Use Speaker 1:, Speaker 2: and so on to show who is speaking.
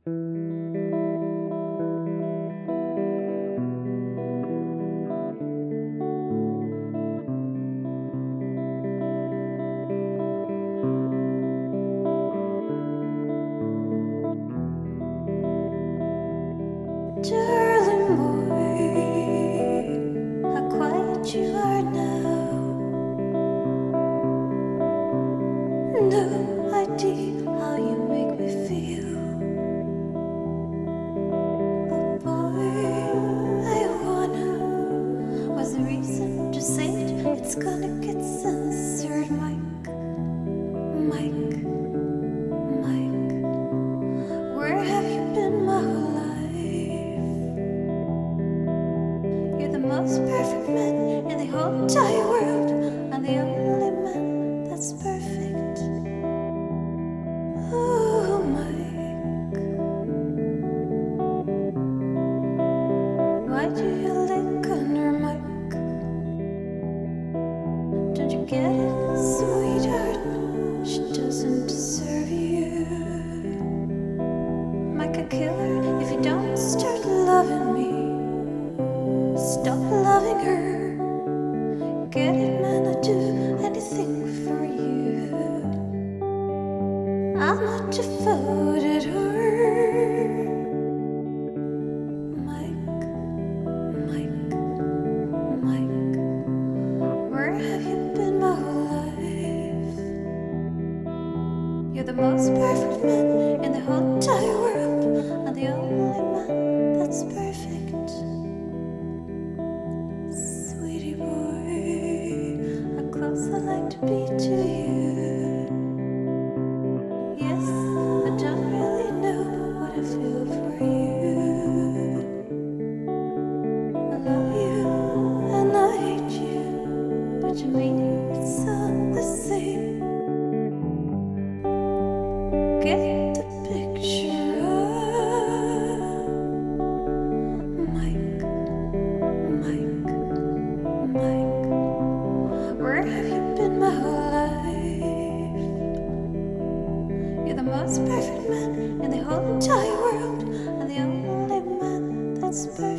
Speaker 1: Darling boy, how quiet you are now. No idea how you make me feel. Oh boy, I wanna. What's the reason to say it? It's gonna get censored, Mike. Where have you been my whole life? You're the most perfect man in the whole entire world. I'm the only man that's perfect. Oh, Mike, why do you lick on her, Mike? Don't you get it, sweetheart? She doesn't deserve you. Mike, I kill her if you don't start loving me. Stop loving her. Get it, man, I'd do anything for you. I'm not devoted her. Mike, where have you been my whole life? You're the most perfect man in the whole entire world. I'm the only man that's perfect. Sweetie boy, how close I like to be to you. Yes, I don't really know what I feel for you. I love you and I hate you, but to me it's all the same. Get the picture of Mike. Where have you been my whole life? You're the most perfect man in the whole entire world. I'm the only man that's perfect.